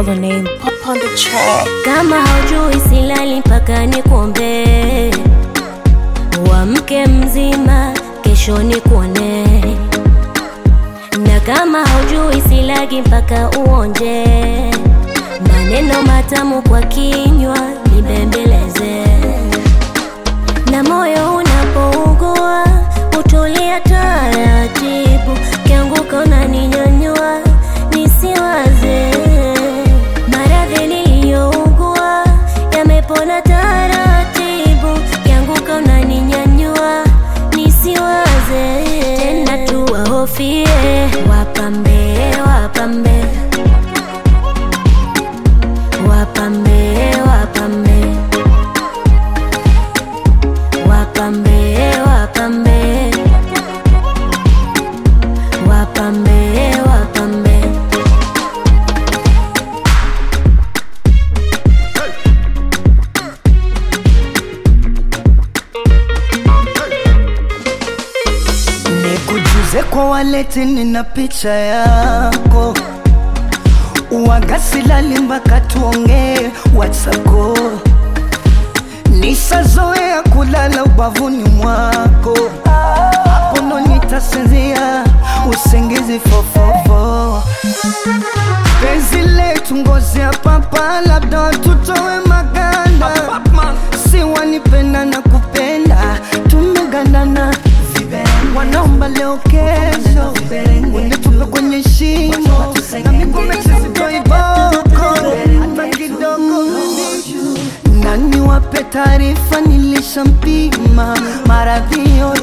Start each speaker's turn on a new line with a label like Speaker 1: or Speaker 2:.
Speaker 1: the name Pop on the track.
Speaker 2: Kama haujui silali mpaka nikuombe, uamke mzima kesho nikuone. Na kama haujui silagi mpaka uonje, maneno matamu kwa kinywa nibembeleze. Na moyo unapougua utulia taratibu, kianguka unaninyanyua nisiwaze. Maradhi niliyougua yamepona taratibu, kianguka unaninyanyua nisiwaze. Tena tuwahofie wapambe, wapambe, wapambe, wapambe, wapambe, wapambe, wapambe, wapambe.
Speaker 3: Nikujuze kwa waleti nina picha yako, uwaga silali mpaka tuongee WhatsApp. Nishazoea kulala ubavuni mwako, hapo ndo nitasinzia usingizi fofofo. Penzi letu ngozi ya papa, labda tutowe maganda. Si wanipenda na kupenda, tumegandana. Wanaomba leo kesho unitupe kwenye shimo, na miguu mechezi toiboko hata kidogo. Nani wape taarifa nilishampima, maradhi yote